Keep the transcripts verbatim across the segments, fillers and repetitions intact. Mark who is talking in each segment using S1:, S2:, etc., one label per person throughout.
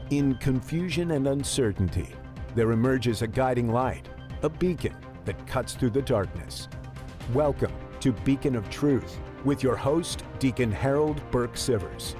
S1: In confusion and uncertainty, there emerges a guiding light, a beacon that cuts through the darkness. Welcome to Beacon of Truth with your host, Deacon Harold Burke Sivers.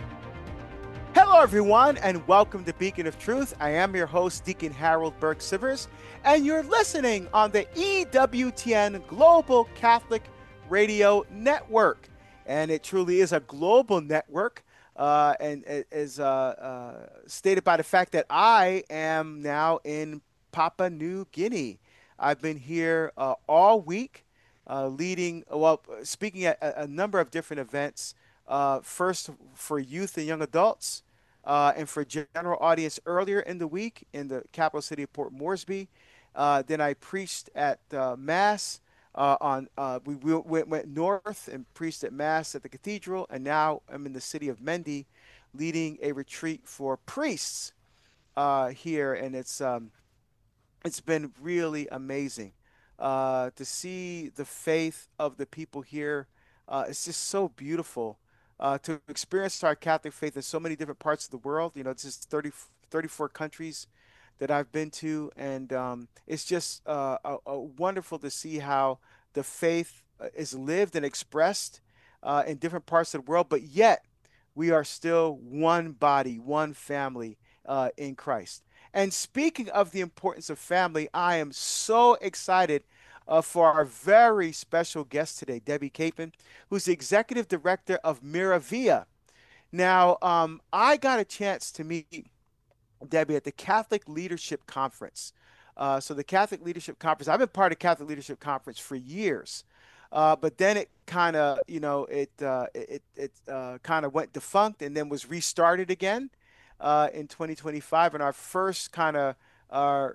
S2: Hello, everyone, and welcome to Beacon of Truth. I am your host, Deacon Harold Burke Sivers, and you're listening on the E W T N Global Catholic Radio Network. And it truly is a global network. Uh, and it is uh, uh, stated by the fact that I am now in Papua New Guinea. I've been here uh, all week, uh, leading, well, speaking at a, a number of different events. Uh, first for youth and young adults, uh, and for general audience earlier in the week in the capital city of Port Moresby. Uh, then I preached at uh, Mass. Uh, on uh, we, we went, went north and preached at Mass at the cathedral, and now I'm in the city of Mendi, leading a retreat for priests uh, here, and it's um, it's been really amazing uh, to see the faith of the people here. Uh, it's just so beautiful uh, to experience our Catholic faith in so many different parts of the world. You know, it's just thirty, thirty-four countries that I've been to, and um, it's just uh, a, a wonderful to see how the faith uh, is lived and expressed uh, in different parts of the world, but yet we are still one body, one family uh, in Christ. And speaking of the importance of family, I am so excited uh, for our very special guest today, Debbie Capon, who's the executive director of Miravia. Now, um, I got a chance to meet Debbie at the Catholic Leadership Conference. Uh, so the Catholic Leadership Conference, I've been part of Catholic Leadership Conference for years, uh, but then it kind of, you know, it uh, it it uh, kind of went defunct and then was restarted again uh, in twenty twenty-five. And our first kind of uh,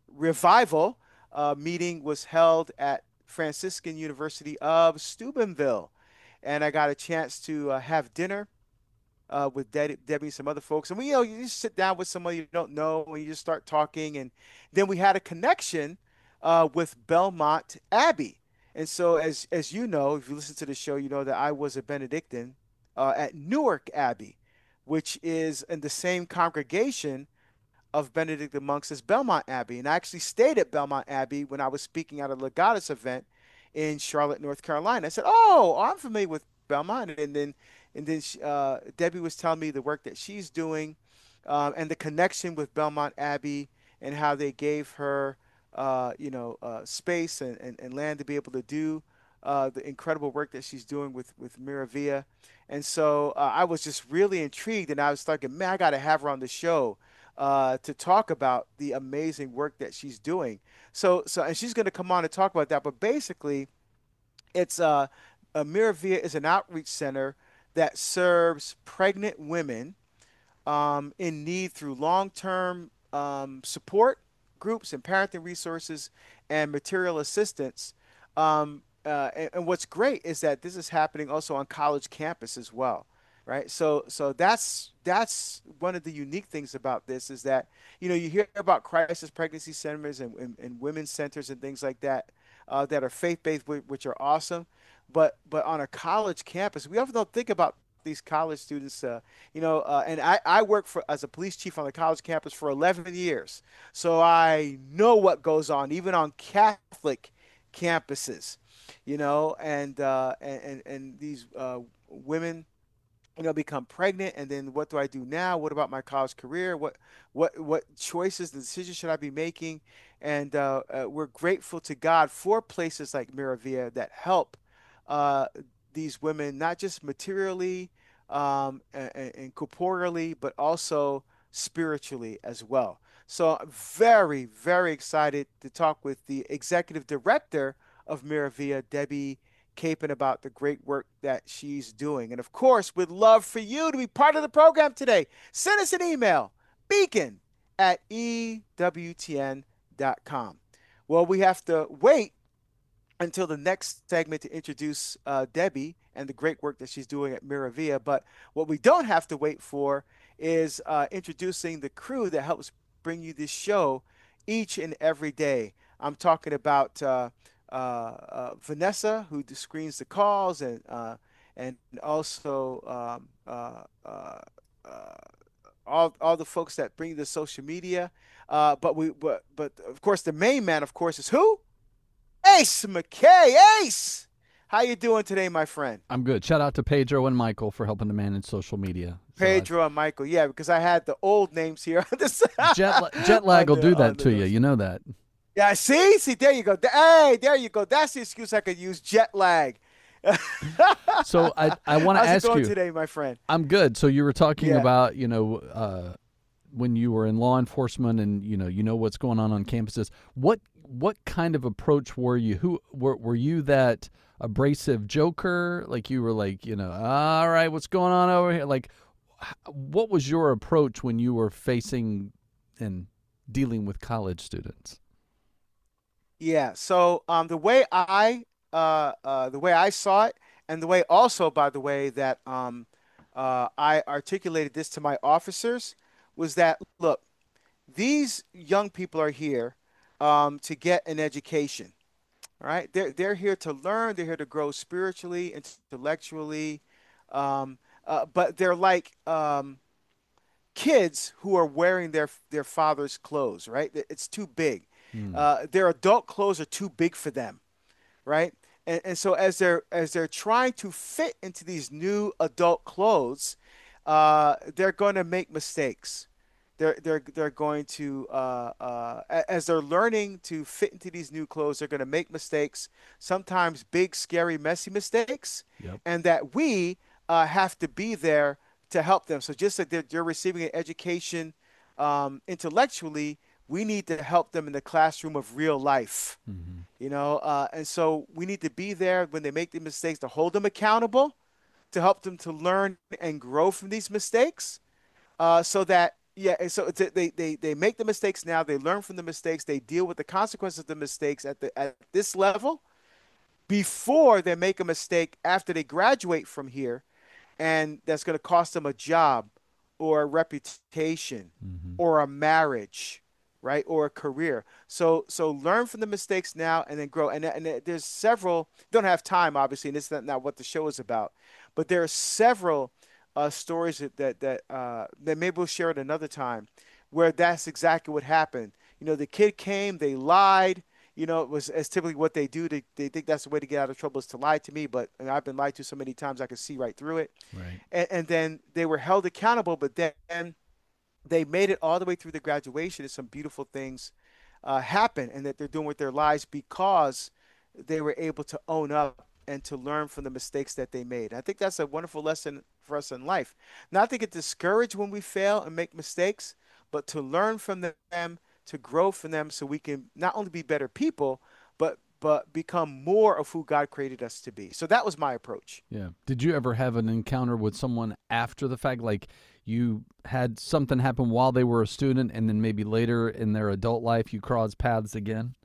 S2: revival uh, meeting was held at Franciscan University of Steubenville, and I got a chance to uh, have dinner uh, with De- Debbie and some other folks. And we, you know, you just sit down with somebody you don't know and you just start talking. And then we had a connection uh, with Belmont Abbey. And so, as as you know, if you listen to the show, you know that I was a Benedictine uh, at Newark Abbey, which is in the same congregation of Benedictine monks as Belmont Abbey. And I actually stayed at Belmont Abbey when I was speaking at a Legatus event in Charlotte, North Carolina. I said, "Oh, I'm familiar with Belmont." And then and then she, uh, Debbie was telling me the work that she's doing, um, and the connection with Belmont Abbey and how they gave her, uh, you know, uh, space and, and, and land to be able to do uh, the incredible work that she's doing with, with Miravia. And so uh, I was just really intrigued, and I was thinking, man, I got to have her on the show uh, to talk about the amazing work that she's doing. So, so, and she's going to come on and talk about that. But basically, it's uh, uh, Miravia is an outreach center that serves pregnant women um, in need through long-term um, support groups and parenting resources and material assistance. Um, uh, and, and what's great is that this is happening also on college campus as well, right? So, so that's that's one of the unique things about this is that you know you hear about crisis pregnancy centers and, and, and women's centers and things like that uh, that are faith-based, which are awesome. But but on a college campus, we often don't think about these college students, uh, you know, uh, and I, I work for as a police chief on the college campus for eleven years. So I know what goes on, even on Catholic campuses, you know, and, uh, and, and, and these uh, women, you know, become pregnant. And then what do I do now? What about my college career? What, what, what choices and decisions should I be making? And uh, uh, we're grateful to God for places like Miravia that help uh, these women, not just materially um, and, and corporeally, but also spiritually as well. So I'm very, very excited to talk with the executive director of Miravia, Debbie Capon, about the great work that she's doing. And of course, we'd love for you to be part of the program today. Send us an email, beacon at E W T N dot com. Well, we have to wait until the next segment to introduce uh, Debbie and the great work that she's doing at Miravia. But what we don't have to wait for is uh, introducing the crew that helps bring you this show each and every day. I'm talking about uh, uh, uh, Vanessa, who screens the calls, and uh, and also um, uh, uh, uh, all all the folks that bring the social media. Uh, but we but but of course the main man, of course, is who? Ace McKay. Ace, how you doing today, my friend?
S3: I'm good. Shout out to Pedro and Michael for helping to manage social media. So
S2: Pedro
S3: I,
S2: and Michael, yeah, because I had the old names here on this.
S3: jet, jet lag will
S2: the,
S3: do that to
S2: the,
S3: you. You know that.
S2: Yeah, see, see, there you go. Hey, there you go. That's the excuse I could use. Jet lag.
S3: So I, I want to ask
S2: How's it going
S3: you
S2: today, my friend?
S3: I'm good. So you were talking
S2: Yeah.
S3: about, you know, uh, when you were in law enforcement and, you know, you know what's going on on campuses. What what kind of approach were you? Who were, were you that abrasive joker? Like you were like, you know, all right, what's going on over here? Like, what was your approach when you were facing and dealing with college students?
S2: Yeah. So um, the way I uh, uh, the way I saw it, and the way also, by the way, that um, uh, I articulated this to my officers was that look, these young people are here um, to get an education. All right, they're they're here to learn. They're here to grow spiritually, intellectually, um, uh, but they're like um, kids who are wearing their their father's clothes. Right, it's too big.
S3: Hmm.
S2: Uh, their adult clothes are too big for them. Right, and and so as they're as they're trying to fit into these new adult clothes, uh, they're going to make mistakes. They're they're they're going to uh, uh, as they're learning to fit into these new clothes, they're going to make mistakes. Sometimes big, scary, messy mistakes,
S3: Yep.
S2: and that we uh, have to be there to help them. So just like they're, they're receiving an education um, intellectually, we need to help them in the classroom of real life.
S3: Mm-hmm.
S2: You know, uh, and so we need to be there when they make the mistakes to hold them accountable, to help them to learn and grow from these mistakes, uh, so that yeah, and so it's, they they they make the mistakes now. They learn from the mistakes. They deal with the consequences of the mistakes at the at this level before they make a mistake after they graduate from here, and that's going to cost them a job or a reputation
S3: Mm-hmm.
S2: or a marriage, right, or a career. So so learn from the mistakes now and then grow. And and there's several. Don't have time, obviously, and this is not, not what the show is about, but there are several uh, stories that that that, uh, that maybe we'll share it another time, where that's exactly what happened. You know, the kid came, they lied. You know, it was as typically what they do. They, they think that's the way to get out of trouble is to lie to me. But and I've been lied to so many times I can see right through it.
S3: Right.
S2: And, and then they were held accountable, but then they made it all the way through the graduation, and some beautiful things uh, happen, and that they're doing with their lives because they were able to own up and to learn from the mistakes that they made. I think that's a wonderful lesson for us in life. Not to get discouraged when we fail and make mistakes, but to learn from them, to grow from them, so we can not only be better people, but but become more of who God created us to be. So that was my approach.
S3: Yeah. Did you ever have an encounter with someone after the fact? Like you had something happen while they were a student and then maybe later in their adult life you crossed paths again?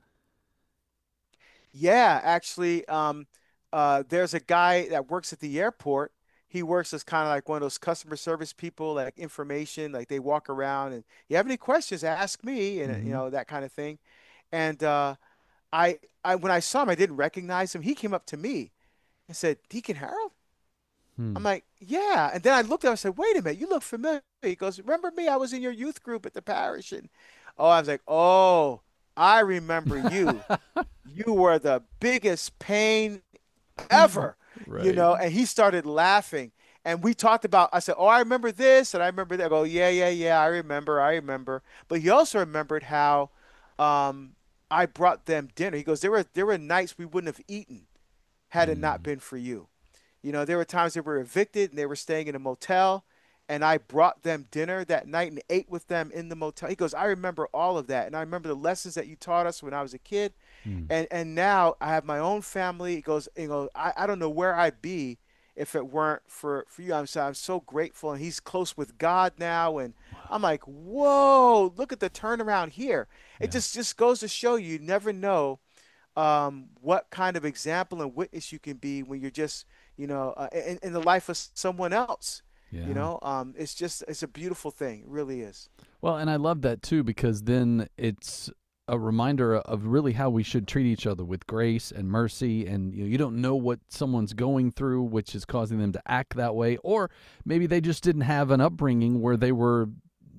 S2: Yeah, actually, um, uh, there's a guy that works at the airport. He works as kind of like one of those customer service people, like information, like they walk around and you have any questions, ask me, and you
S3: Mm-hmm.
S2: know that kind of thing. And uh, I, I, when I saw him, I didn't recognize him. He came up to me and said, "Deacon Harold."
S3: Hmm.
S2: I'm like, "Yeah." And then I looked at him and said, "Wait a minute, you look familiar." He goes, "Remember me? I was in your youth group at the parish." And oh, I was like, "Oh, I remember you. You were the biggest pain ever." You
S3: Right.
S2: know, and he started laughing. And we talked about, I said, "Oh, I remember this and I remember that." I go, "Yeah, yeah, yeah, I remember, I remember." But he also remembered how um, I brought them dinner. He goes, there were there were nights we wouldn't have eaten had it not
S3: Mm.
S2: been for you. You know, there were times they were evicted and they were staying in a motel, and I brought them dinner that night and ate with them in the motel. He goes, "I remember all of that, and I remember the lessons that you taught us when I was a kid,
S3: Mm.
S2: and and now I have my own family." He goes, you know, I, I don't know where I'd be if it weren't for for you. I'm so I'm so grateful, and he's close with God now, and I'm like, whoa, look at the turnaround here. It
S3: Yeah.
S2: just just goes to show you, you never know um, what kind of example and witness you can be when you're just, you know, uh, in, in the life of someone else.
S3: Yeah.
S2: You know, um, it's just, it's a beautiful thing. It really is.
S3: Well, and I love that too because then it's a reminder of really how we should treat each other with grace and mercy. And you know, you don't know what someone's going through, which is causing them to act that way, or maybe they just didn't have an upbringing where they were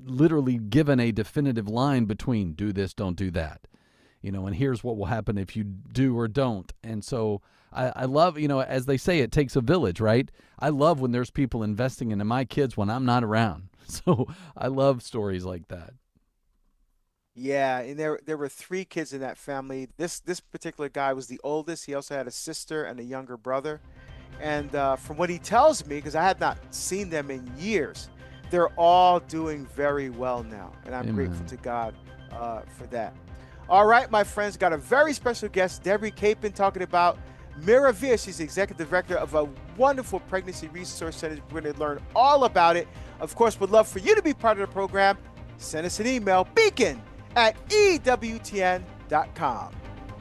S3: literally given a definitive line between do this, don't do that. You know, and here's what will happen if you do or don't. And so I, I love, you know, as they say, it takes a village, right? I love when there's people investing into my kids when I'm not around. So I love stories like that.
S2: Yeah, and there there were three kids in that family. This this particular guy was the oldest. He also had a sister and a younger brother. And uh, from what he tells me, because I had not seen them in years, they're all doing very well now. And I'm
S3: Amen.
S2: grateful to God uh, for that. All right, my friends, got a very special guest, Debbie Capon, talking about Mira Via. She's the executive director of a wonderful pregnancy resource center. We're going to learn all about it. Of course, would love for you to be part of the program. Send us an email, beacon at E W T N dot com.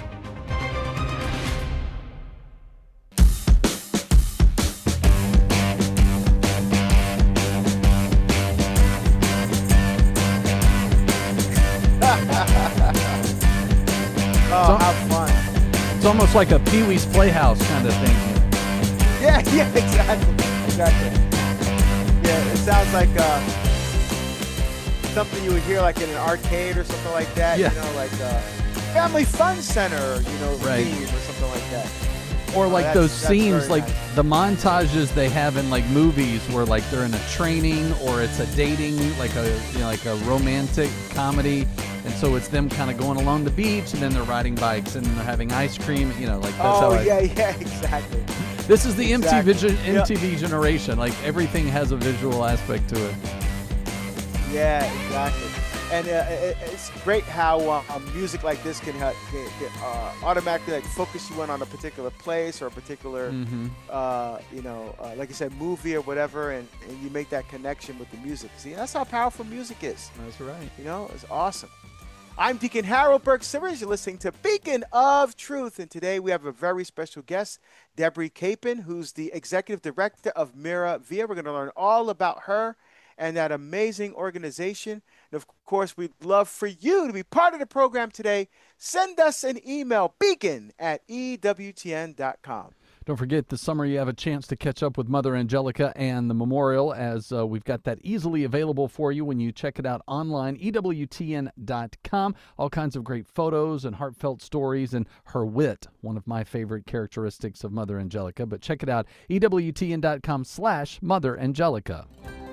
S2: Oh, how fun.
S3: It's almost like a Pee-wee's Playhouse kind of thing.
S2: Yeah, yeah, exactly. Exactly. Yeah, it sounds like uh, something you would hear like in an arcade or something like that.
S3: Yeah.
S2: You know, like uh, Family Fun Center, you know,
S3: Right.
S2: theme or something like that.
S3: Or
S2: Oh,
S3: like
S2: that's-
S3: those
S2: that's
S3: scenes,
S2: very
S3: like
S2: nice.
S3: the montages they have in like movies where like they're in a training or it's a dating, like a you know like a romantic comedy, and so it's them kind of going along the beach and then they're riding bikes and they're having ice cream, you know, like that's how
S2: Oh,
S3: I,
S2: yeah, yeah, exactly.
S3: This is the
S2: Exactly.
S3: M T V, gen-
S2: Yeah.
S3: M T V generation. Like everything has a visual aspect to it.
S2: Yeah, exactly. And uh, it, it's great how uh, um, music like this can, ha- can, can uh, automatically like focus you in on a particular place or a particular,
S3: Mm-hmm.
S2: uh, you know, uh, like I said, movie or whatever, and, and you make that connection with the music. See, that's how powerful music is.
S3: That's right.
S2: You know, it's awesome. I'm Deacon Harold Burke Sivers. You're listening to Beacon of Truth, and today we have a very special guest, Debbie Capon, who's the executive director of Mira Via. We're going to learn all about her and that amazing organization. And of course, we'd love for you to be part of the program today. Send us an email, beacon at E W T N dot com.
S3: Don't forget, this summer you have a chance to catch up with Mother Angelica and the memorial, as uh, we've got that easily available for you when you check it out online, E W T N dot com. All kinds of great photos and heartfelt stories and her wit, one of my favorite characteristics of Mother Angelica. But check it out, E W T N dot com slash Mother Angelica.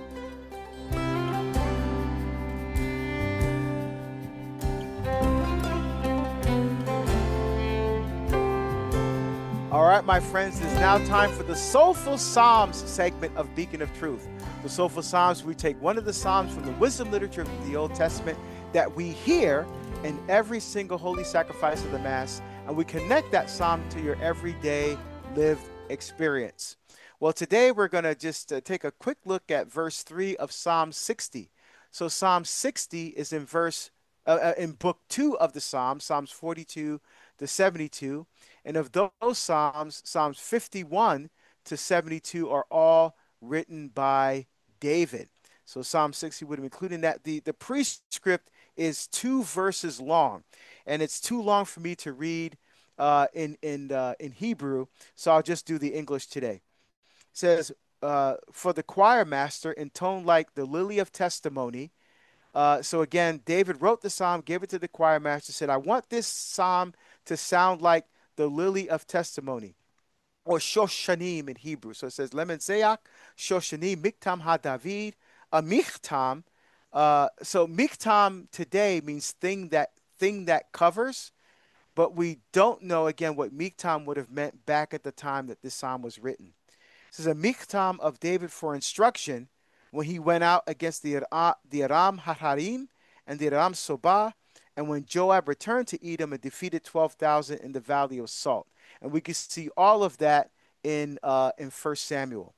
S2: All right, my friends, it's now time for the Soulful Psalms segment of Beacon of Truth. The Soulful Psalms, we take one of the Psalms from the wisdom literature of the Old Testament that we hear in every single holy sacrifice of the Mass, and we connect that Psalm to your everyday lived experience. Well, today we're going to just uh, take a quick look at verse three of Psalm sixty. So Psalm sixty is in verse uh, uh, in book two of the Psalms, Psalms forty-two to seventy-two. And of those Psalms, Psalms fifty-one to seventy-two are all written by David. So Psalm sixty would have included that. The, the prescript is two verses long, and it's too long for me to read uh, in, in, uh, in Hebrew, so I'll just do the English today. It says, uh, for the choir master, intone like the lily of testimony. Uh, so again, David wrote the psalm, gave it to the choir master, said, I want this psalm to sound like the lily of testimony, or Shoshanim in Hebrew. So it says, Lemen Zeach, Shoshanim, Miktam HaDavid, a Michtam. Uh, so Miktam today means thing that thing that covers, but we don't know, again, what Miktam would have meant back at the time that this psalm was written. This is a Miktam of David for instruction when he went out against the, the Aram Hararim and the Aram Sobah, and when Joab returned to Edom and defeated twelve thousand in the Valley of Salt. And we can see all of that in uh, in First Samuel.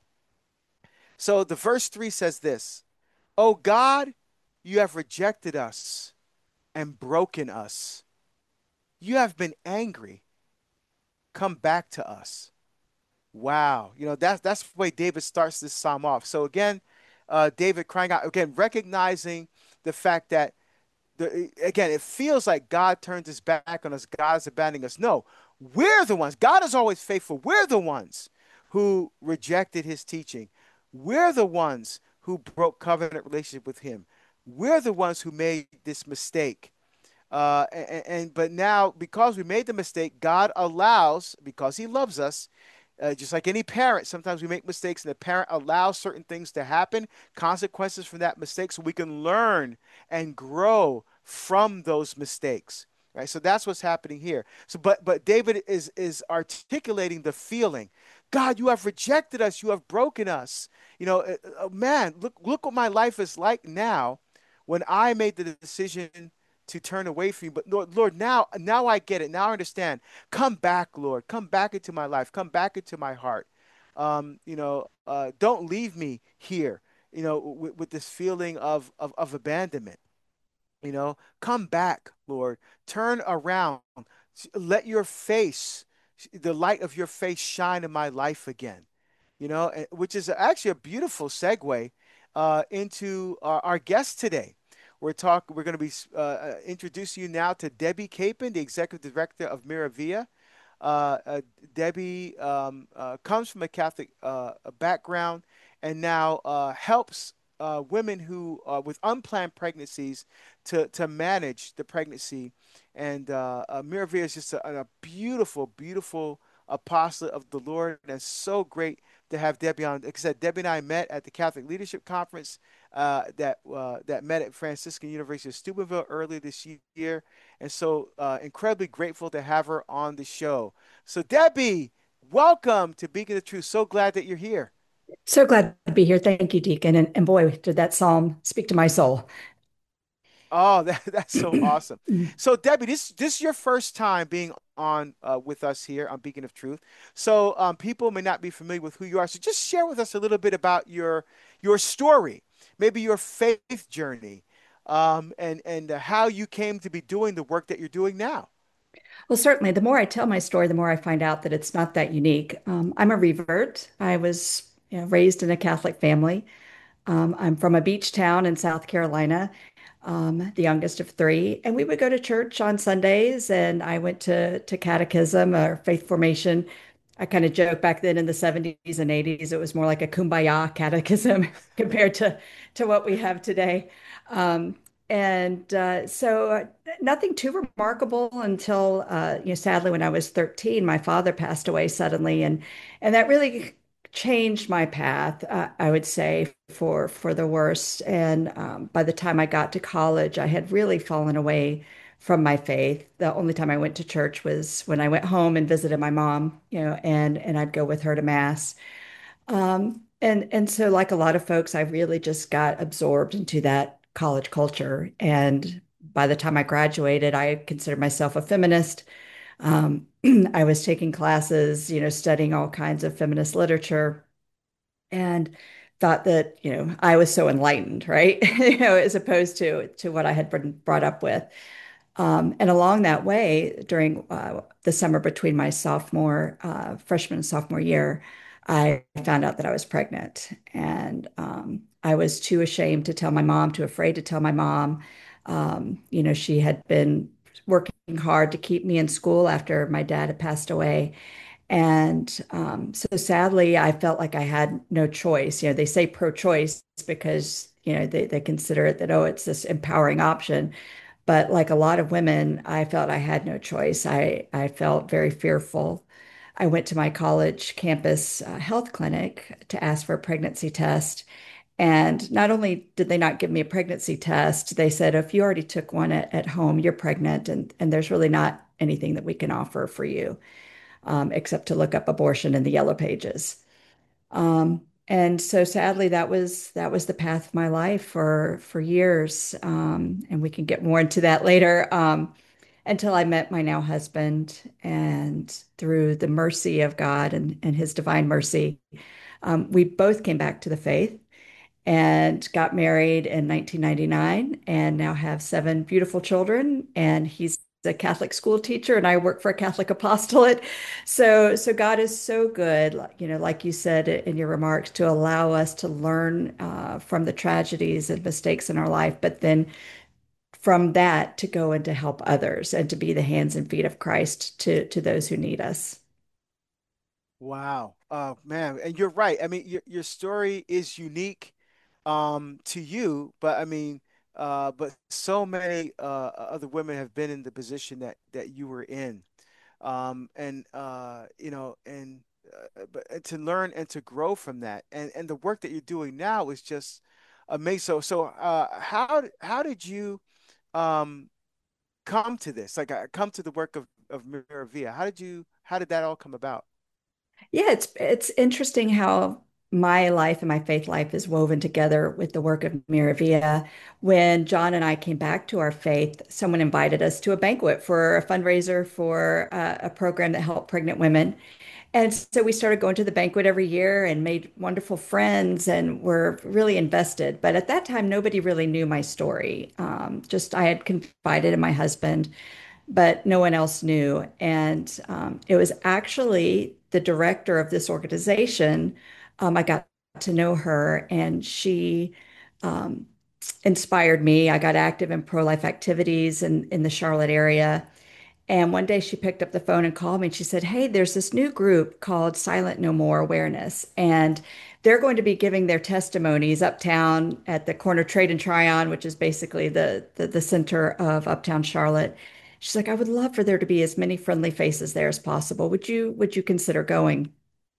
S2: So the verse three says this, O God, you have rejected us and broken us. You have been angry. Come back to us. Wow. You know, that's, that's the way David starts this psalm off. So again, uh, David crying out, again, recognizing the fact that The, again, it feels like God turned his back on us. God is abandoning us. No, we're the ones. God is always faithful. We're the ones who rejected his teaching. We're the ones who broke covenant relationship with him. We're the ones who made this mistake. Uh, and, and but now because we made the mistake, God allows, because He loves us, uh, just like any parent, sometimes we make mistakes and the parent allows certain things to happen, consequences from that mistake, so we can learn and grow from those mistakes. Right. So that's what's happening here. So, but but David is is articulating the feeling. God, you have rejected us. You have broken us. You know, uh, uh, man, look look what my life is like now when I made the decision to turn away from you. But Lord, Lord, now now I get it. Now I understand. Come back, Lord. Come back into my life. Come back into my heart. Um, you know, uh, don't leave me here, you know, with, with this feeling of, of of abandonment. You know, come back, Lord. Turn around. Let your face, the light of your face shine in my life again. You know, and- which is actually a beautiful segue uh, into our, our guest today. We're talk. We're going to be uh, uh, introducing you now to Debbie Capon, the executive director of Miravia. Uh, uh, Debbie um, uh, comes from a Catholic uh, background and now uh, helps uh, women who uh, with unplanned pregnancies to to manage the pregnancy. And uh, uh, Miravia is just a, a beautiful, beautiful apostle of the Lord, and it's so great to have Debbie on. Like I said, Debbie and I met at the Catholic Leadership Conference uh, that uh, that met at Franciscan University of Steubenville earlier this year, and so uh, incredibly grateful to have her on the show. So, Debbie, welcome to Beacon of Truth. So glad that you're here.
S4: So glad to be here. Thank you, Deacon. And, and boy, did that psalm speak to my soul.
S2: Oh, that, that's so awesome. So, Debbie, this this is your first time being on uh, with us here on Beacon of Truth. So, um, people may not be familiar with who you are. So, just share with us a little bit about your your story, maybe your faith journey, um, and and uh, how you came to be doing the work that you're doing now.
S4: Well, certainly, the more I tell my story, the more I find out that it's not that unique. Um, I'm a revert. I was, you know, raised in a Catholic family. Um, I'm from a beach town in South Carolina, um, the youngest of three, and we would go to church on Sundays. And I went to to catechism or faith formation. I kind of joke back then in the seventies and eighties, it was more like a kumbaya catechism compared to to what we have today. Um, and uh, so uh, nothing too remarkable until uh, you know, sadly, when I was thirteen, my father passed away suddenly, and and that really changed my path, uh, I would say, for for the worst. And um, by the time I got to college, I had really fallen away from my faith. The only time I went to church was when I went home and visited my mom, you know, and and I'd go with her to mass. Um, and and so, like a lot of folks, I really just got absorbed into that college culture. And by the time I graduated, I considered myself a feminist. Um, I was taking classes, you know, studying all kinds of feminist literature and thought that, you know, I was so enlightened, right? You know, as opposed to to what I had been brought up with. Um, and along that way, during uh, the summer between my sophomore, uh, freshman and sophomore year, I found out that I was pregnant. And um, I was too ashamed to tell my mom, too afraid to tell my mom. Um, you know, she had been working hard to keep me in school after my dad had passed away. And um, so sadly, I felt like I had no choice. You know, they say pro-choice because, you know, they, they consider it that, oh, it's this empowering option. But like a lot of women, I felt I had no choice. I, I felt very fearful. I went to my college campus uh, health clinic to ask for a pregnancy test. And not only did they not give me a pregnancy test, they said, if you already took one at, at home, you're pregnant, and, and there's really not anything that we can offer for you, um, except to look up abortion in the yellow pages. Um, and so sadly, that was that was the path of my life for for years. Um, and we can get more into that later. Um, until I met my now husband, and through the mercy of God and, and his divine mercy, um, we both came back to the faith and got married in nineteen ninety-nine and now have seven beautiful children. And he's a Catholic school teacher and I work for a Catholic apostolate. So, so God is so good, like- you know, like you said in your remarks, to allow us to learn uh, from the tragedies and mistakes in our life, but then from that to go and to help others and to be the hands and feet of Christ to to those who need us.
S2: Wow. Oh man, and you're right. I mean, your your story is unique um to you, but I mean, uh, but so many uh, other women have been in the position that that you were in, um, and uh, you know, and uh, but and to learn and to grow from that, and and the work that you're doing now is just amazing. So, so uh, how how did you um, come to this? Like, uh, come to the work of of Miravia? How did you? How did that all come about?
S4: Yeah, it's it's interesting how my life and my faith life is woven together with the work of Miravia. When John and I came back to our faith, someone invited us to a banquet for a fundraiser for uh, a program that helped pregnant women. And so we started going to the banquet every year and made wonderful friends and were really invested. But at that time, nobody really knew my story. Um, just I had confided in my husband, but no one else knew. And um, it was actually the director of this organization. Um, I got to know her, and she um, inspired me. I got active in pro-life activities in, in the Charlotte area. And one day she picked up the phone and called me and she said, "Hey, there's this new group called Silent No More Awareness. And they're going to be giving their testimonies uptown at the corner Trade and Tryon, which is basically the, the, the center of uptown Charlotte." She's like, "I would love for there to be as many friendly faces there as possible. Would you would you consider going?"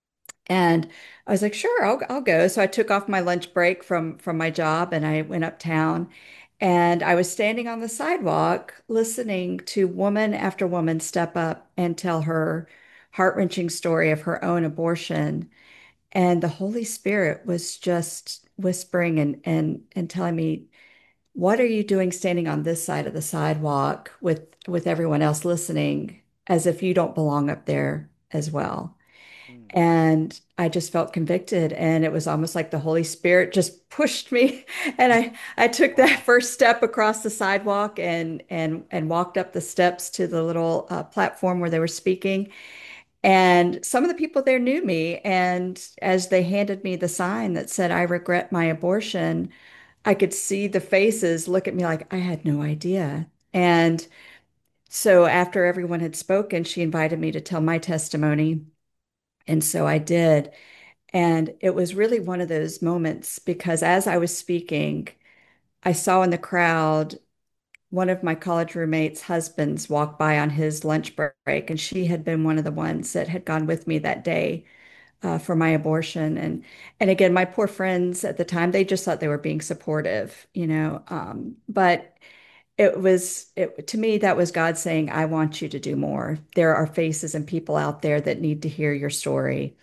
S4: And I was like, "Sure, I'll I'll go." So I took off my lunch break from from my job and I went uptown. And I was standing on the sidewalk listening to woman after woman step up and tell her heart-wrenching story of her own abortion. And the Holy Spirit was just whispering and and and telling me, "What are you doing standing on this side of the sidewalk with with everyone else listening as if you don't belong up there as well?"
S2: Mm.
S4: And I just felt convicted, and it was almost like the Holy Spirit just pushed me. And I I took that
S2: Wow.
S4: first step across the sidewalk and and and walked up the steps to the little uh, platform where they were speaking. And some of the people there knew me, and as they handed me the sign that said, "I regret my abortion," I could see the faces look at me like I had no idea. And so after everyone had spoken, she invited me to tell my testimony. And so I did. And it was really one of those moments because as I was speaking, I saw in the crowd one of my college roommates' husbands walk by on his lunch break, and she had been one of the ones that had gone with me that day uh, for my abortion. And and again, my poor friends at the time, they just thought they were being supportive, you know. Um, but it was it, to me, that was God saying, "I want you to do more. There are faces and people out there that need to hear your story."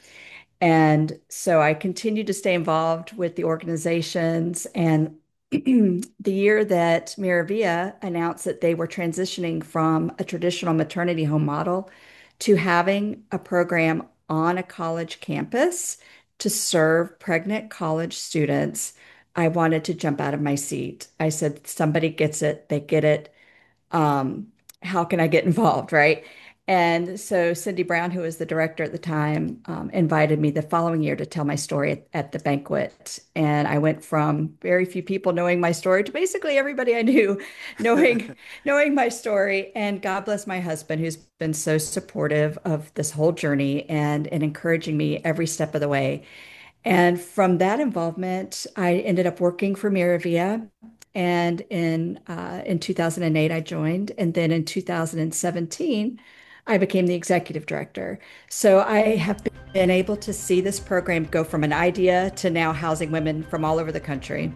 S4: And so I continued to stay involved with the organizations. And the year that Miravia announced that they were transitioning from a traditional maternity home model to having a program on a college campus to serve pregnant college students, I wanted to jump out of my seat. I said, "Somebody gets it, they get it. Um, how can I get involved, right?" And so Cindy Brown, who was the director at the time, um, invited me the following year to tell my story at, at the banquet. And I went from very few people knowing my story to basically everybody I knew knowing knowing my story. And God bless my husband, who's been so supportive of this whole journey and, and encouraging me every step of the way. And from that involvement, I ended up working for Miravia. And in uh, in two thousand eight, I joined. And then in two thousand seventeen, I became the executive director. So I have been able to see this program go from an idea to now housing women from all over the country.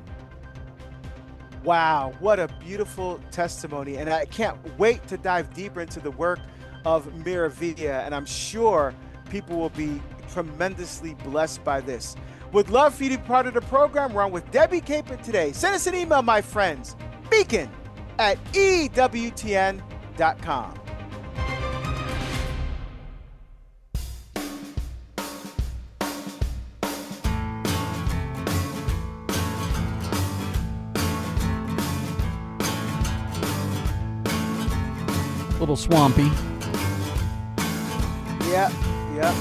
S2: Wow, what a beautiful testimony. And I can't wait to dive deeper into the work of Miravia. And I'm sure people will be tremendously blessed by this. Would love for you to be part of the program. We're on with Debbie Capon today. Send us an email, my friends. Beacon at E W T N dot com.
S3: Little swampy.
S2: Yeah, yeah.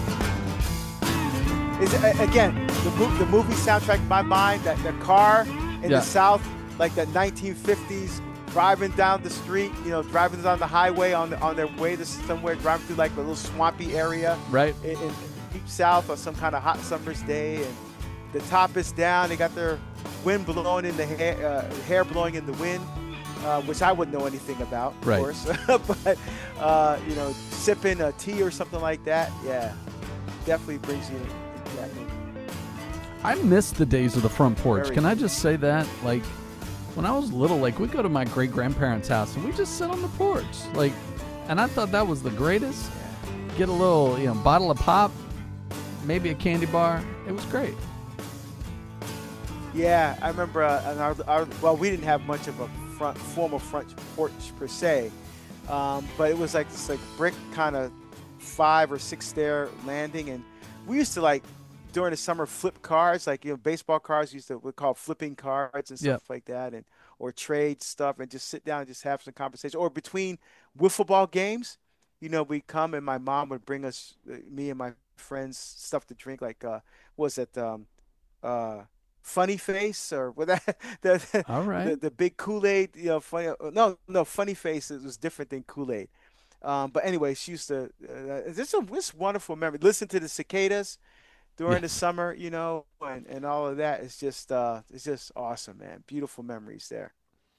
S2: Is it, again, the, the movie soundtrack in my mind, that the car in
S3: Yeah.
S2: the South, like that nineteen fifties, driving down the street, you know, driving down the highway on the, on their way to somewhere, driving through like a little swampy area
S3: Right.
S2: in, in deep South on some kind of hot summer's day, and the top is down. They got their wind blowing in the hair, uh, hair blowing in the wind, uh, which I wouldn't know anything about, of
S3: Right.
S2: course. But uh, you know, sipping a tea or something like that, yeah, definitely brings you into that mood.
S3: I miss the days of the front porch.
S2: Very.
S3: Can I just say that? Like, when I was little, like, we'd go to my great-grandparents' house, and we just sit on the porch. Like, and I thought that was the greatest. Get a little, you know, bottle of pop, maybe a candy bar. It was great.
S2: Yeah, I remember. Uh, and our, our, well, we didn't have much of a front, formal front porch per se, um, but it was like this like brick kind of five or six stair landing, and we used to like during the summer flip cards, like you know baseball cards used to we call flipping cards and stuff
S3: Yep.
S2: like that, and or trade stuff and just sit down and just have some conversation. Or between wiffle ball games, you know, we come and my mom would bring us, uh, me and my friends, stuff to drink like uh, what was it um, uh, Funny Face or what that the,
S3: All
S2: the
S3: right.
S2: the big Kool-Aid, you know, funny no no Funny Face it was different than Kool-Aid. Um, but anyway, she used to. Uh, this is a this wonderful memory. Listen to the cicadas during the
S3: Yes.
S2: summer, you know, and, and all of that. It's just uh, it's just awesome, man. Beautiful memories there.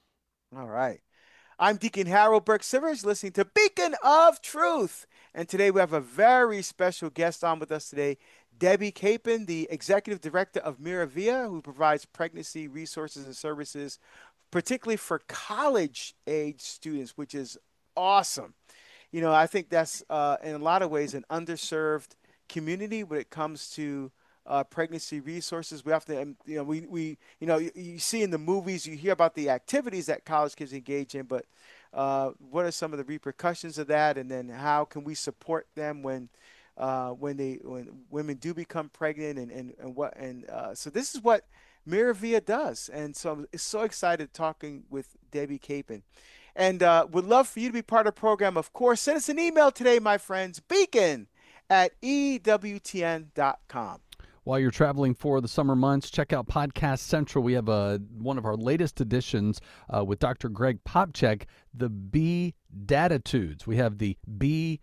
S2: All right. I'm Deacon Harold Burke Sivers, listening to Beacon of Truth. And today we have a very special guest on with us today, Debbie Capon, the Executive Director of Miravia, who provides pregnancy resources and services, particularly for college age students, which is awesome. You know, I think that's uh, in a lot of ways an underserved community when it comes to uh, pregnancy resources. We have to, um, you know, we, we you know, you, you see in the movies, you hear about the activities that college kids engage in, but uh, what are some of the repercussions of that? And then how can we support them when uh, when they when women do become pregnant and, and, and what and uh, so this is what Miravia does. And so I'm so excited talking with Debbie Capon. And uh, would love for you to be part of the program. Of course, send us an email today, my friends, beacon at E W T N dot com.
S3: While you're traveling for the summer months, check out Podcast Central. We have a, one of our latest editions uh, with Doctor Greg Popchek, the B Datitudes. We have the B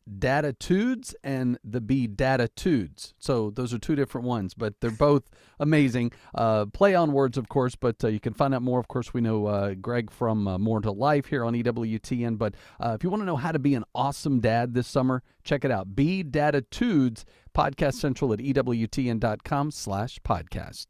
S3: Datitudes and the B Datitudes. So those are two different ones, but they're both amazing. Uh, play on words, of course, but uh, you can find out more. Of course, we know uh, Greg from uh, More to Life here on E W T N. But uh, if you want to know how to be an awesome dad this summer, check it out. B Datitudes, Podcast Central at E W T N dot com slash podcast.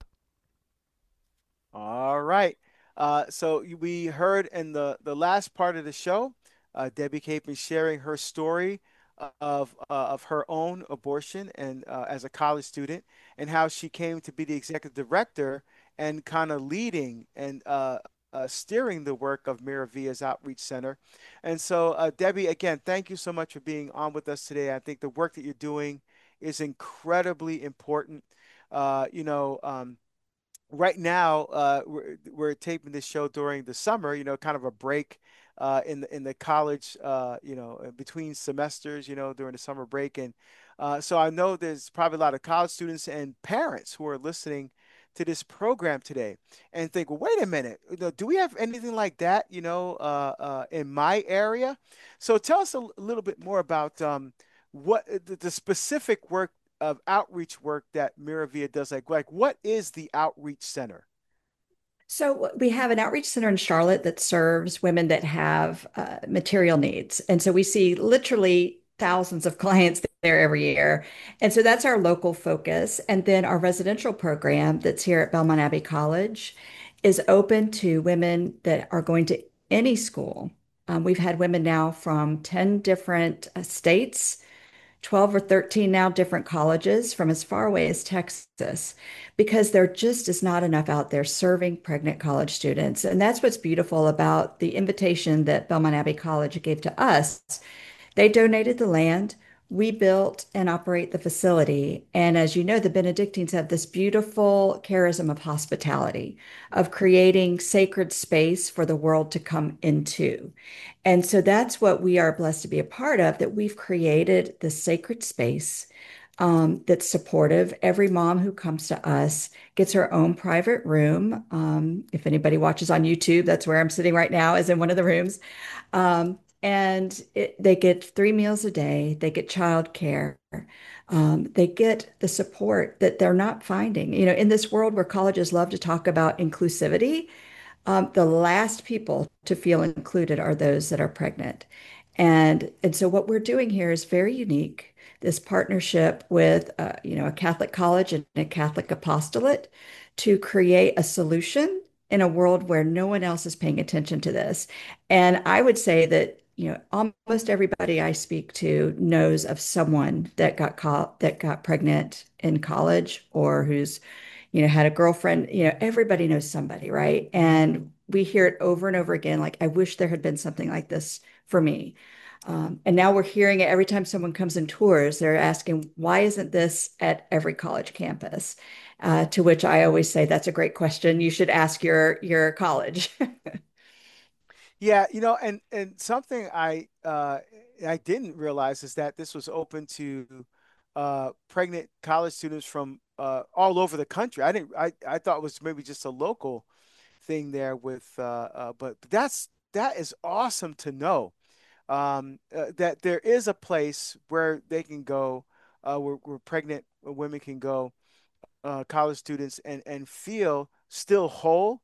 S2: All right. Uh, so we heard in the, the last part of the show, uh, Debbie Capon sharing her story of uh, of her own abortion and uh, as a college student and how she came to be the executive director and kind of leading and uh, uh, steering the work of Miravia's Outreach Center. And so, uh, Debbie, again, thank you so much for being on with us today. I think the work that you're doing is incredibly important. Uh, you know, um, right now uh, we're, we're taping this show during the summer, you know, kind of a break uh, in the in the college, uh, you know, uh, between semesters, you know, during the summer break. And uh, so I know there's probably a lot of college students and parents who are listening to this program today and think, well, wait a minute, you know, do we have anything like that, you know, uh, uh, in my area? So tell us a l- little bit more about um, what the, the specific work of outreach work that Miravia does. Like, like what is the outreach center?
S4: So we have an outreach center in Charlotte that serves women that have uh, material needs. And so we see literally thousands of clients there every year. And so that's our local focus. And then our residential program that's here at Belmont Abbey College is open to women that are going to any school. Um, we've had women now from ten different uh, states, twelve or thirteen now different colleges from as far away as Texas, because there just is not enough out there serving pregnant college students. And that's what's beautiful about the invitation that Belmont Abbey College gave to us. They donated the land. We built and operate the facility. And as you know, the Benedictines have this beautiful charism of hospitality, of creating sacred space for the world to come into. And so that's what we are blessed to be a part of, that we've created this sacred space um, that's supportive. Every mom who comes to us gets her own private room. Um, if anybody watches on YouTube, that's where I'm sitting right now, is in one of the rooms. Um, And it, they get three meals a day, they get childcare, um, they get the support that they're not finding. You know, in this world where colleges love to talk about inclusivity, um, the last people to feel included are those that are pregnant. And and so what we're doing here is very unique. This partnership with uh, you know a Catholic college and a Catholic apostolate to create a solution in a world where no one else is paying attention to this. And I would say that you know almost everybody I speak to knows of someone that got caught that got pregnant in college or who's you know, had a girlfriend, you know, everybody knows somebody, right? And we hear it over and over again, like, I wish there had been something like this for me. Um, and now we're hearing it every time someone comes and tours, they're asking, why isn't this at every college campus? Uh, to which I always say, that's a great question. You should ask your your college.
S2: Yeah, you know, and and something I uh I didn't realize is that this was open to uh pregnant college students from uh all over the country. I didn't I I thought it was maybe just a local thing there with uh, uh but that's that is awesome to know. Um uh, that there is a place where they can go uh where, where pregnant women can go, uh college students, and and feel still whole,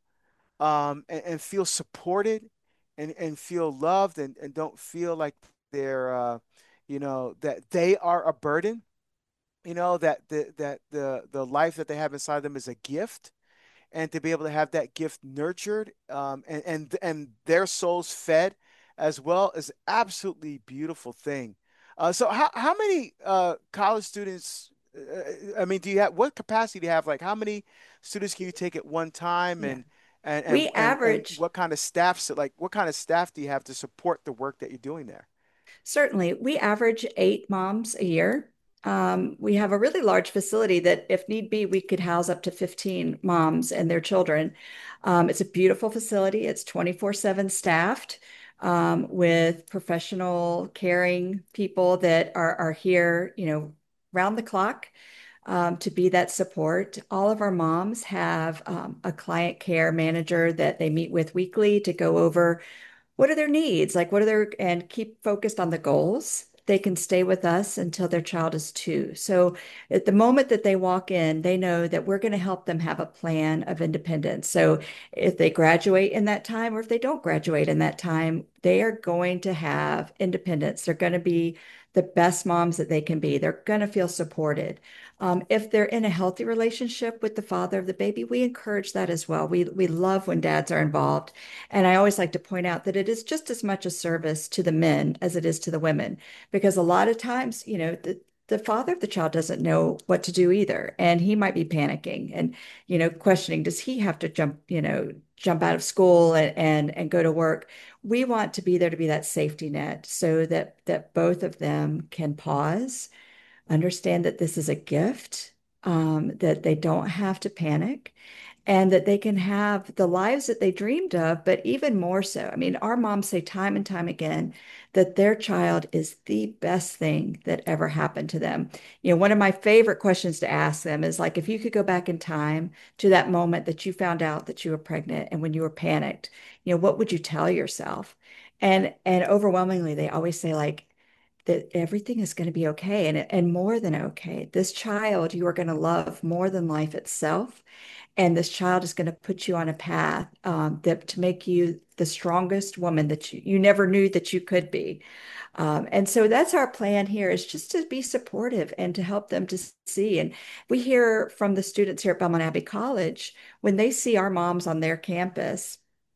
S2: um, and, and feel supported, and, and feel loved, and, and don't feel like they're, uh, you know, that they are a burden, you know, that the, that the, the life that they have inside them is a gift, and to be able to have that gift nurtured, um, and, and, and their souls fed as well is absolutely beautiful thing. Uh, so how, how many, uh, college students, uh, I mean, do you have, what capacity do you have? Like how many students can you take at one time?
S4: Yeah.
S2: And and and
S4: We
S2: and and
S4: average
S2: what kind of staff, so like what kind of staff do you have to support the work that you're doing there?
S4: Certainly, we average eight moms a year. Um, we have a really large facility that, if need be, we could house up to fifteen moms and their children. Um, it's a beautiful facility. It's twenty-four seven staffed um, with professional, caring people that are, are here, you know, round the clock um, to be that support. All of our moms have um, a client care manager that they meet with weekly to go over what are their needs? Like, what are their, and keep focused on the goals. They can stay with us until their child is two. So at the moment that they walk in, they know that we're going to help them have a plan of independence. So if they graduate in that time, or if they don't graduate in that time, they are going to have independence. They're going to be the best moms that they can be. They're going to feel supported. Um, if they're in a healthy relationship with the father of the baby, we encourage that as well. We we love when dads are involved. And I always like to point out that it is just as much a service to the men as it is to the women, because a lot of times, you know, the, the father of the child doesn't know what to do either. And he might be panicking and, you know, questioning, does he have to jump, you know, jump out of school and, and, and go to work? We want to be there to be that safety net so that that both of them can pause, understand that this is a gift, um, that they don't have to panic, and that they can have the lives that they dreamed of, but even more so. I mean, our moms say time and time again that their child is the best thing that ever happened to them. You know, one of my favorite questions to ask them is like, if you could go back in time to that moment that you found out that you were pregnant and when you were panicked, you know, what would you tell yourself? And and overwhelmingly, they always say like, that everything is going to be okay and, and more than okay. This child you are going to love more than life itself. And this child is going to put you on a path um, that to make you the strongest woman that you, you never knew that you could be. Um, and so that's our plan here, is just to be supportive and to help them to see. And we hear from the students here at Belmont Abbey College, when they see our moms on their campus,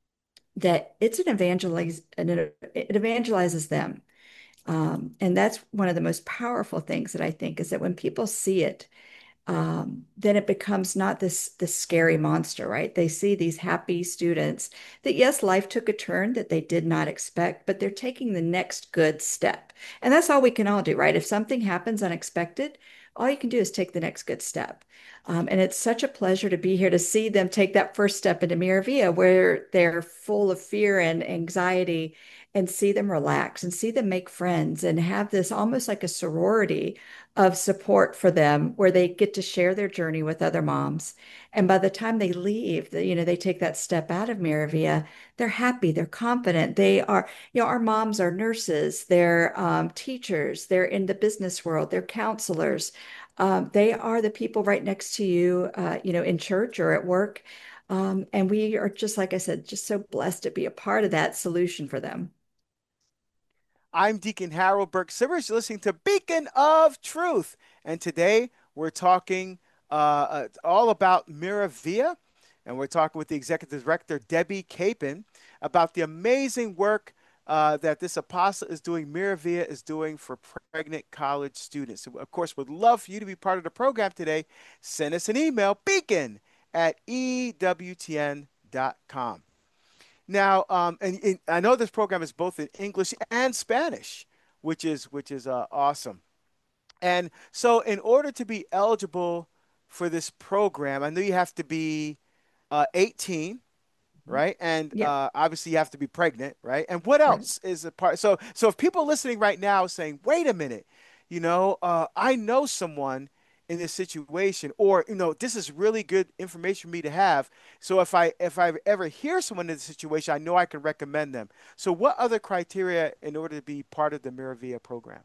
S4: that it's an evangelize, it evangelizes them. Um, and that's one of the most powerful things that I think is that when people see it, um, then it becomes not this this scary monster, right? They see these happy students that, yes, life took a turn that they did not expect, but they're taking the next good step. And that's all we can all do, right? If something happens unexpected, all you can do is take the next good step. Um, and it's such a pleasure to be here to see them take that first step into Miravia, where they're full of fear and anxiety. and see them relax and see them make friends and have this almost like a sorority of support for them where they get to share their journey with other moms. And by the time they leave, the- you know, they take that step out of Miravia, they're happy, they're confident. They are, you know, our moms are nurses, they're um, teachers, they're in the business world, they're counselors. Um, they are the people right next to you, uh, you know, in church or at work. Um, and we are just, like I said, just so blessed to be a part of that solution for them.
S2: I'm Deacon Harold Burke Sivers. You're listening to Beacon of Truth. And today we're talking uh, uh, all about Miravia. And we're talking with the executive director, Debbie Capon, about the amazing work uh, that this apostle is doing, Miravia is doing for pregnant college students. So, of course, would love for you to be part of the program today. Send us an email, beacon at E W T N dot com. Now, um, and, and I know this program is both in English and Spanish, which is which is uh, awesome. And so, in order to be eligible for this program, I know you have to be uh, eighteen, right? And
S4: Yep.
S2: uh, obviously, you have to be pregnant, right? And what
S4: Right.
S2: else is a part? So, so if people listening right now saying, "Wait a minute, you know, uh, I know someone in this situation," or you know, this is really good information for me to have. So if I if I ever hear someone in this situation, I know I can recommend them. So, what other criteria in order to be part of the Miravia program?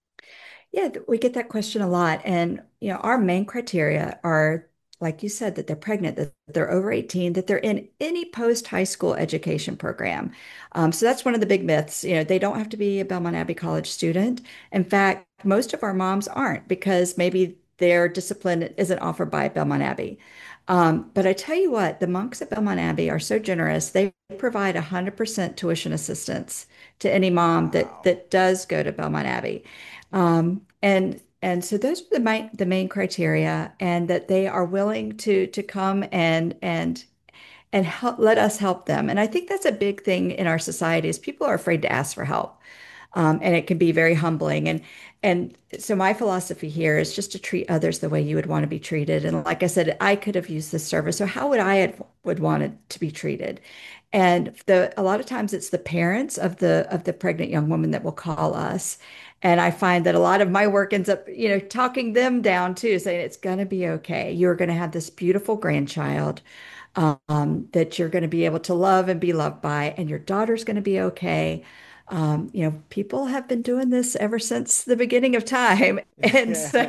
S4: Yeah, th- we get that question a lot. And, you know, our main criteria are, like you said, that they're pregnant, that they're over eighteen, that they're in any post-high school education program. Um, so that's one of the big myths. You know, they don't have to be a Belmont Abbey College student. In fact, most of our moms aren't because maybe their discipline isn't offered by Belmont Abbey. Um, but I tell you what, the monks at Belmont Abbey are so generous. They provide one hundred percent tuition assistance to any mom that
S2: Wow.
S4: that does go to Belmont Abbey. Um, and and so those are the main the main criteria, and that they are willing to to come and and and help let us help them. And I think that's a big thing in our society is people are afraid to ask for help. Um, and it can be very humbling. And and so my philosophy here is just to treat others the way you would want to be treated. And like I said, I could have used this service. So how would I have, would want it to be treated? And the a lot of times it's the parents of the of the pregnant young woman that will call us. And I find that a lot of my work ends up, you know, talking them down too, saying it's going to be okay. You're going to have this beautiful grandchild um, that you're going to be able to love and be loved by, and your daughter's going to be okay. Um, you know, people have been doing this ever since the beginning of time. And so,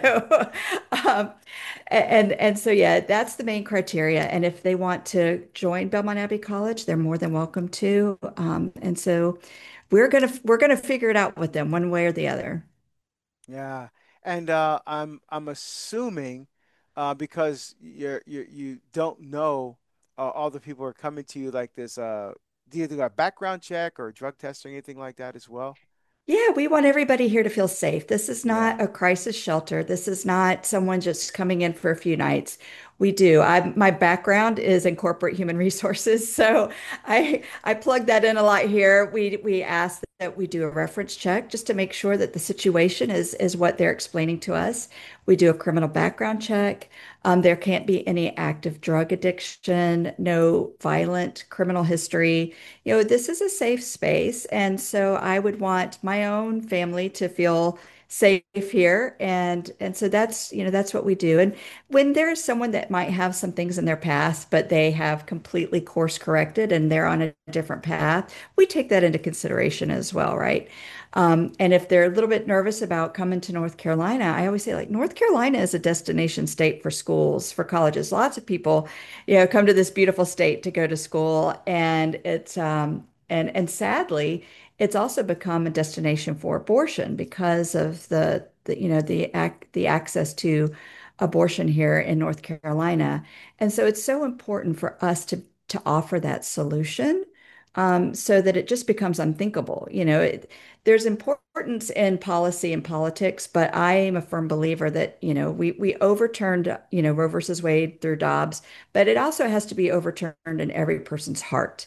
S4: um, and and so yeah, that's the main criteria. And if they want to join Belmont Abbey College, they're more than welcome to. Um, and so we're gonna we're gonna figure it out with them one way or the other.
S2: Yeah, and uh, I'm I'm assuming uh, because you're you you don't know uh, all the people who are coming to you like this. Uh, do you do a background check or a drug test or anything like that as well?
S4: Yeah, we want everybody here to feel safe. This is
S2: Yeah.
S4: not a crisis shelter. This is not someone just coming in for a few nights. We do. I my background is in corporate human resources, so I I plug that in a lot here. We we ask that we do a reference check just to make sure that the situation is is what they're explaining to us. We do a criminal background check. Um, there can't be any active drug addiction, no violent criminal history. You know, this is a safe space. And so I would want my own family to feel safe here. And and so that's, you know, that's what we do. And when there's someone that might have some things in their past, but they have completely course corrected and they're on a different path, we take that into consideration as well, right? Um, and if they're a little bit nervous about coming to North Carolina, I always say, like, North Carolina is a destination state for schools, for colleges. Lots of people, you know, come to this beautiful state to go to school, and it's um, and and sadly, it's also become a destination for abortion because of the, the you know the ac the access to abortion here in North Carolina. And so it's so important for us to to offer that solution, um, so that it just becomes unthinkable. You know, it, there's importance in policy and politics, but I am a firm believer that, you know, we we overturned, you know, Roe versus Wade through Dobbs, but it also has to be overturned in every person's heart.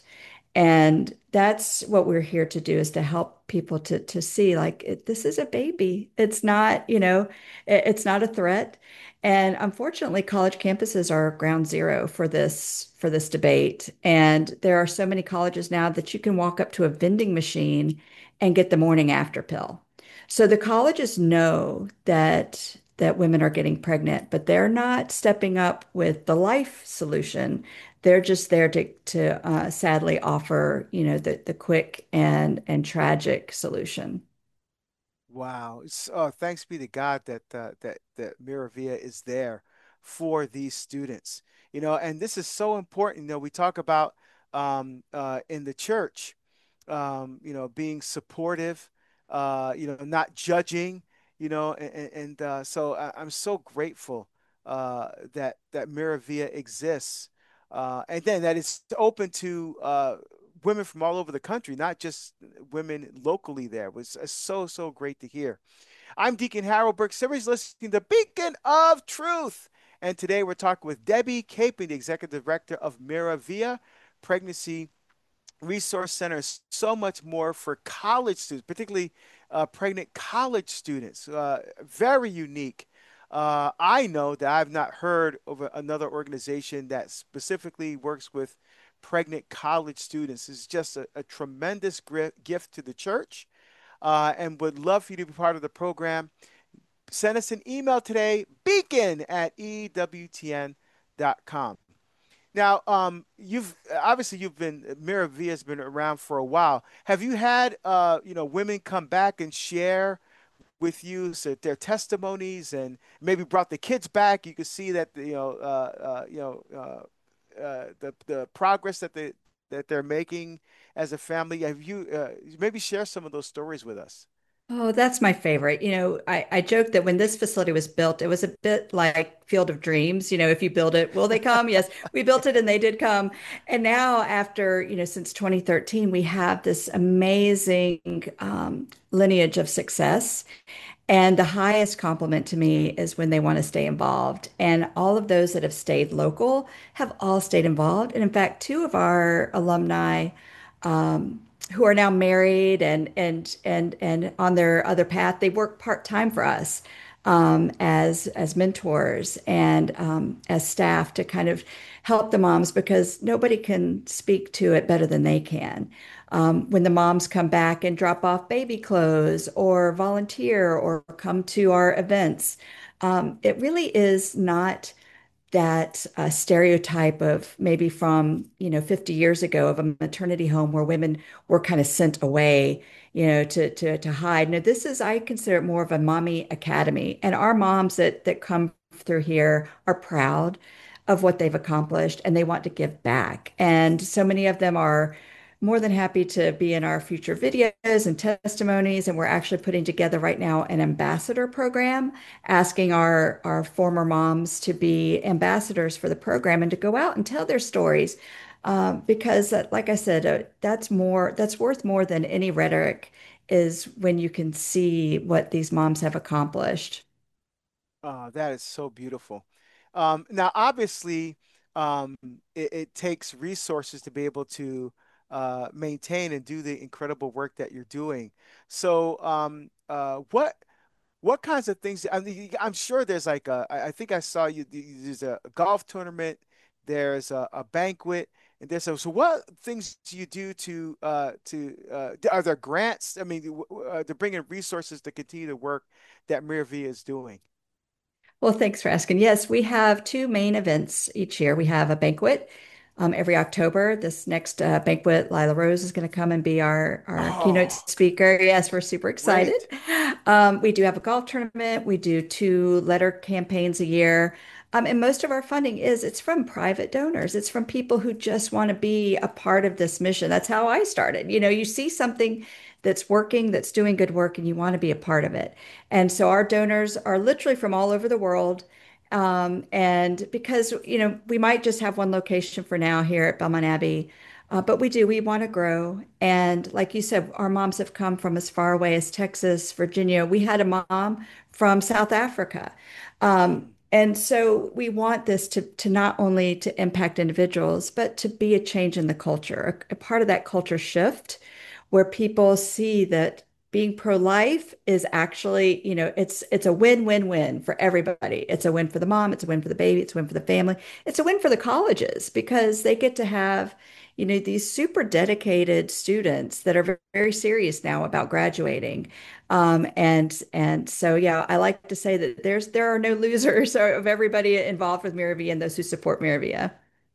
S4: And that's what we're here to do, is to help people to to see, like, it, this is a baby. It's not, you know, it, it's not a threat. And unfortunately, college campuses are ground zero for this for this debate. And there are so many colleges now that you can walk up to a vending machine and get the morning after pill. So the colleges know that that women are getting pregnant, but they're not stepping up with the life solution. They're just there to to uh, sadly offer, you know, the the quick and and tragic solution.
S2: Wow. It's, oh, thanks be to God that uh, that that Miravia is there for these students. You know, and this is so important. You know, we talk about um, uh, in the church, um, you know, being supportive, uh, you know, not judging, you know, and, and uh, so I, I'm so grateful uh, that that Miravia exists, uh, and then that it's open to uh, women from all over the country, not just women locally there. It was uh, so, so great to hear. I'm Deacon Harold Burke Sivers, listening to Beacon of Truth. And today we're talking with Debbie Caping, the Executive Director of Miravia Pregnancy Resource Center. So much more for college students, particularly uh, pregnant college students. Uh, very unique. Uh, I know that I've not heard of another organization that specifically works with pregnant college students. It's just a, a tremendous gift to the church, uh, and would love for you to be part of the program. Send us an email today, beacon at E W T N dot com. Now, um, you've obviously you've been Miravia has been around for a while. Have you had uh, you know, women come back and share with you so their testimonies and maybe brought the kids back? You could see that you know uh, uh, you know uh, uh, the the progress that they that they're making as a family. Have you uh, maybe share some of those stories with us?
S4: Oh, that's my favorite. You know, I, I joke that when this facility was built, it was a bit like Field of Dreams. You know, if you build it, will they come? Yes, we built it and they did come. And now, after, you know, since twenty thirteen, we have this amazing um, lineage of success. And the highest compliment to me is when they want to stay involved. And all of those that have stayed local have all stayed involved. And in fact, two of our alumni um, who are now married and and and and on their other path, they work part-time for us um, as as mentors and um, as staff to kind of help the moms because nobody can speak to it better than they can. Um, when the moms come back and drop off baby clothes or volunteer or come to our events, um, it really is not that uh, stereotype of maybe from, you know, fifty years ago of a maternity home where women were kind of sent away, you know, to to to hide. No, this is, I consider it more of a mommy academy. And our moms that that come through here are proud of what they've accomplished and they want to give back. And so many of them are more than happy to be in our future videos and testimonies. And we're actually putting together right now an ambassador program, asking our, our former moms to be ambassadors for the program and to go out and tell their stories. Um, because, uh, like I said, uh, that's more, that's worth more than any rhetoric is when you can see what these moms have accomplished.
S2: Oh, that is so beautiful. Um, now, obviously, um, it, it takes resources to be able to uh, maintain and do the incredible work that you're doing. So, um, uh, what what kinds of things? I mean, I'm sure there's like a. I I think I saw you. There's a golf tournament. There's a, a banquet, and there's a, so. What things do you do to uh, to uh, are there grants? I mean, w- w- uh, to bring in resources to continue the work that Miravia is doing.
S4: Well, thanks for asking. Yes, we have two main events each year. We have a banquet um, every October. This next uh, banquet, Lila Rose is going to come and be our, our keynote
S2: Oh,
S4: speaker. Yes, we're super excited.
S2: great.
S4: Um, we do have a golf tournament. We do two letter campaigns a year. Um, and most of our funding is it's from private donors. It's from people who just want to be a part of this mission. That's how I started. You know, you see something that's working, that's doing good work, and you want to be a part of it. And so our donors are literally from all over the world. Um, and because, you know, we might just have one location for now here at Belmont Abbey, uh, but we do, we want to grow. And like you said, our moms have come from as far away as Texas, Virginia. We had a mom from South Africa. Um, and so we want this to, to not only to impact individuals, but to be a change in the culture, a, a part of that culture shift where people see that being pro-life is actually, you know, it's it's a win-win-win for everybody. It's a win for the mom, it's a win for the baby, it's a win for the family, it's a win for the colleges because they get to have, you know, these super dedicated students that are very serious now about graduating. Um, and and so yeah, I like to say that there's there are no losers of everybody involved with Miravia and those who support Miravia.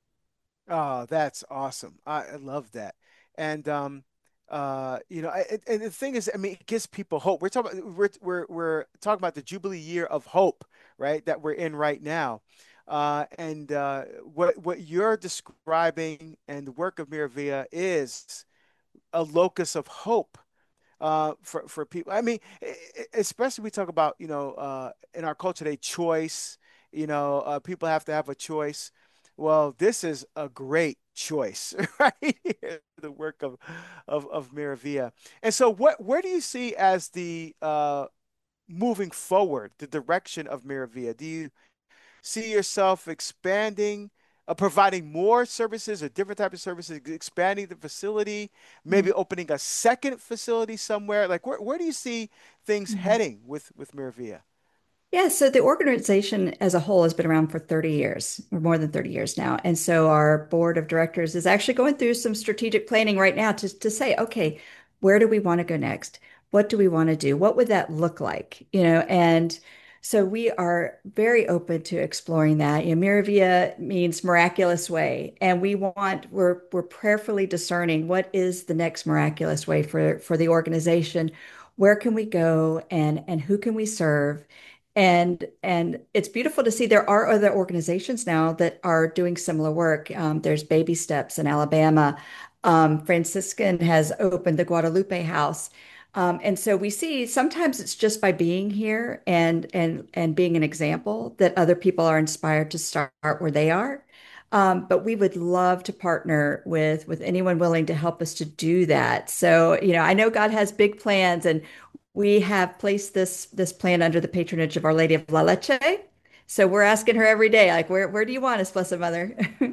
S2: Oh, that's awesome. I, I love that. And um uh you know, I, and and the thing is, I mean, it gives people hope. We're talking about, we're we're we're talking about the Jubilee year of hope, right? That we're in right now. Uh and uh what what you're describing and the work of Miravia is a locus of hope uh, for for people. I mean, e- e- especially we talk about, you know, uh, in our culture today, choice. You know, uh, people have to have a choice. Well, this is a great choice, right here, the work of of of Miravia. And so, what where do you see as the uh, moving forward, the direction of Miravia? Do you see yourself expanding, uh, providing more services or different type of services, expanding the facility, maybe opening a second facility somewhere? Like where, where do you see things
S4: Mhm.
S2: heading with with Miravia?
S4: Yeah, so the organization as a whole has been around for thirty years, or more than thirty years now. And so our board of directors is actually going through some strategic planning right now to, to say, okay, where do we want to go next? What do we want to do? What would that look like? You know, and so we are very open to exploring that. You know, Miravia means miraculous way, and we want we're we're prayerfully discerning what is the next miraculous way for for the organization. Where can we go and and who can we serve? And and it's beautiful to see there are other organizations now that are doing similar work. Um, there's Baby Steps in Alabama. Um, Franciscan has opened the Guadalupe House. Um, and so we see sometimes it's just by being here and and and being an example that other people are inspired to start where they are. Um, but we would love to partner with with anyone willing to help us to do that. So, you know, I know God has big plans, and we have placed this this plan under the patronage of Our Lady of La Leche. So we're asking her every day, like, where where do you want us, Blessed Mother?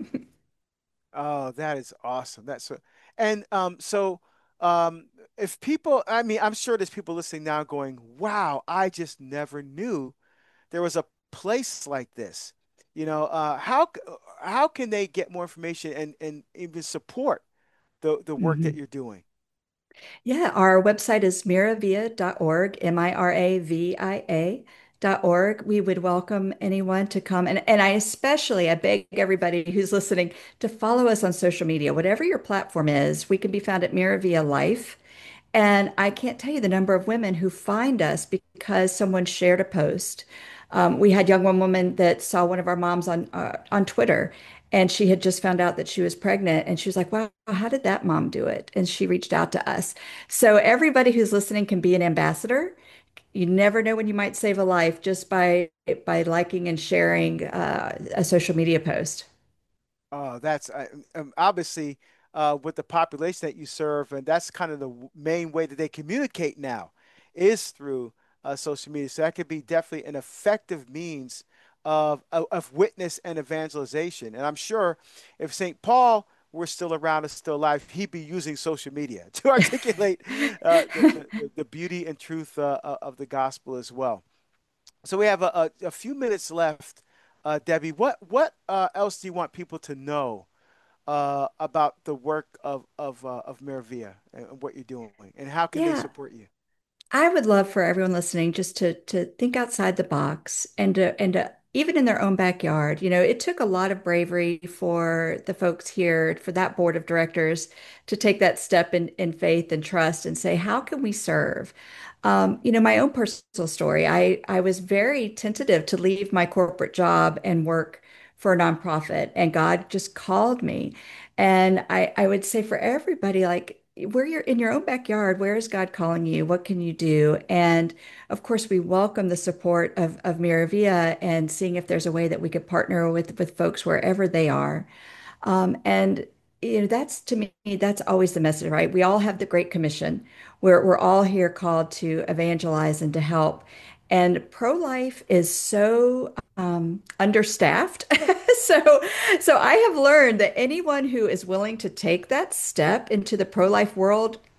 S2: Oh, that is awesome. That's what, and um, so um, if people, I mean, I'm sure there's people listening now going, "Wow, I just never knew there was a place like this." You know, uh, how c- how can they get more information and and even support the the work that
S4: Mhm.
S2: you're doing?
S4: Yeah, our website is miravia dot org, M I R A V I A dot org. We would welcome anyone to come. And, and I especially, I beg everybody who's listening to follow us on social media. Whatever your platform is, we can be found at Miravia Life. And I can't tell you the number of women who find us because someone shared a post. Um, we had young one woman that saw one of our moms on uh, on Twitter, and she had just found out that she was pregnant, and she was like, "Wow, how did that mom do it?" And she reached out to us. So everybody who's listening can be an ambassador. You never know when you might save a life just by by liking and sharing uh, a social media post.
S2: Oh, that's uh, um, obviously uh, with the population that you serve, and that's kind of the w- main way that they communicate now is through uh, social media. So that could be definitely an effective means of, of of witness and evangelization. And I'm sure if Saint Paul were still around and still alive, he'd be using social media to articulate uh, the, the the the beauty and truth uh, uh, of the gospel as well. So we have a, a, a few minutes left. Uh, Debbie, what what uh, else do you want people to know uh, about the work of of uh, of Miravia and what you're doing, and how can they
S4: Yeah,
S2: support you?
S4: I would love for everyone listening just to to think outside the box and to and to even in their own backyard. You know, it took a lot of bravery for the folks here, for that board of directors to take that step in in faith and trust and say, how can we serve? Um, you know, my own personal story, I I was very tentative to leave my corporate job and work for a nonprofit, and God just called me. And I I would say for everybody, like where you're in your own backyard, where is God calling you? What can you do? And of course, we welcome the support of, of Miravia and seeing if there's a way that we could partner with, with folks wherever they are. Um, and you know, that's to me, that's always the message, right? We all have the Great Commission. We're we're all here called to evangelize and to help. And pro-life is so um, understaffed. So, so I have learned that anyone who is willing to take that step into the pro-life world,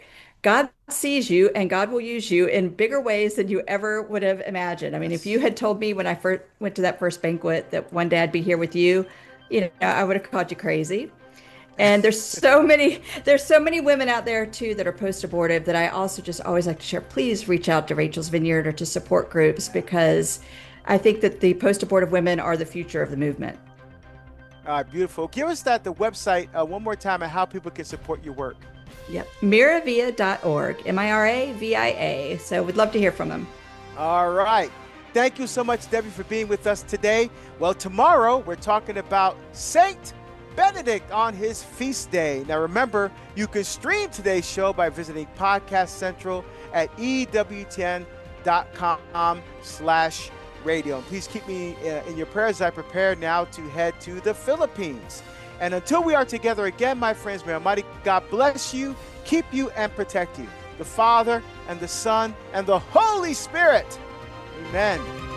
S4: God sees you and God will use you in bigger ways than you ever would have imagined. I mean, if you had told me when I first went to that first banquet that one day I'd be here with you, you know, I would have called you crazy. And there's so many, there's so many women out there too that are post-abortive that I also just always like to share. Please reach out to Rachel's Vineyard or to support groups, because I think that the post-abortive women are the future of the movement.
S2: All right, beautiful. Give us that the website uh, one more time and how people can support your work.
S4: Yep, miravia dot org, M I R A V I A. So we'd love to hear from them.
S2: All right. Thank you so much, Debbie, for being with us today. Well, tomorrow we're talking about Saint Benedict on his feast day. Now, remember, you can stream today's show by visiting Podcast Central at E W T N dot com slash radio. And please keep me uh, in your prayers as I prepare now to head to the Philippines. And until we are together again, my friends, may Almighty God bless you, keep you, and protect you. The Father, and the Son, and the Holy Spirit. Amen.